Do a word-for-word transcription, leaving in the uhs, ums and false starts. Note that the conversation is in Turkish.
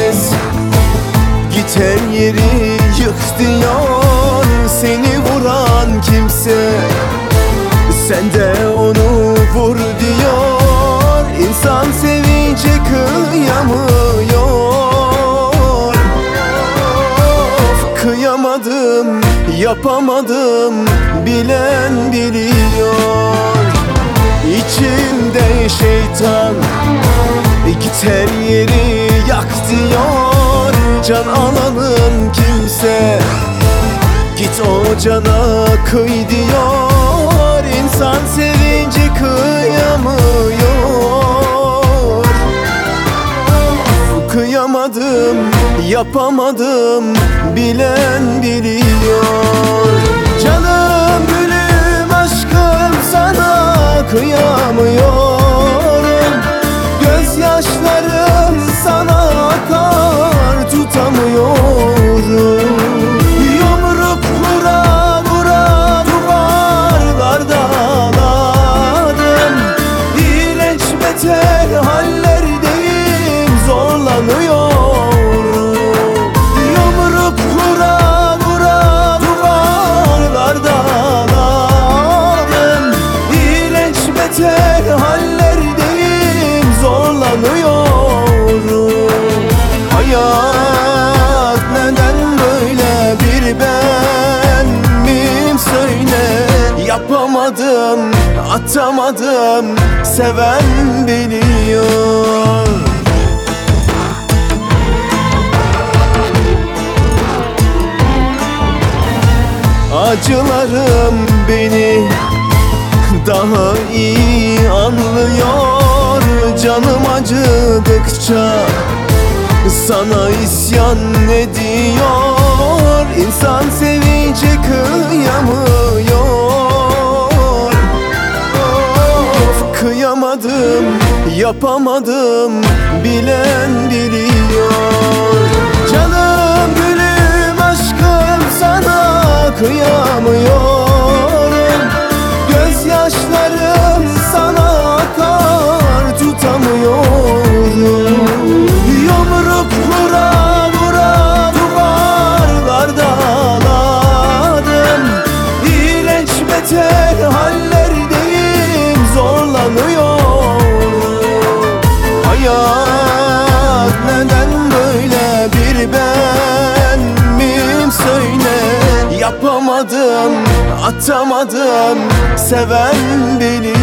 herkes, git her yeri yık diyor. Seni vuran kimse, sen de onu vur diyor. İnsan sevince kıyamıyor. Of, kıyamadım, yapamadım, bilen biliyor. İçimde şeytan, git her yeri yak diyor. Can alanın kimse, git o cana kıy diyor. İnsan sevince kıyamıyor. Kıyamadım, yapamadım, bilen biliyor. Canım gülüm aşkım sana kıyamıyorum. Gözyaşlarım sana akar, tutamıyorum. Yumruk vura vura duvarlarda ağladım. İyileş beter hallerdeyim, zorlanıyorum. Yumruk vura vura duvarlarda ağladım. İyileş beter hallerdeyim, zorlanıyorum. Hayat neden böyle, bir ben miyim söyle. Yapamadım, atamadım, seven biliyor. Acılarım beni daha iyi anlıyor. Canım acıdıkça sana isyan ediyor. İnsan sevince kıyamıyor. Of, kıyamadım, yapamadım, bilen biliyor. Canım gülüm aşkım sana kıyamıyorum. Gözyaşlarım sana akar, tutamıyorum. Yumruk vura vura duvarlarda ağladım. İyileş beter hallerdeyim, zorlanıyorum. Hayat neden böyle, bir ben miyim söyle. Yapamadım, atamadım, seven beni.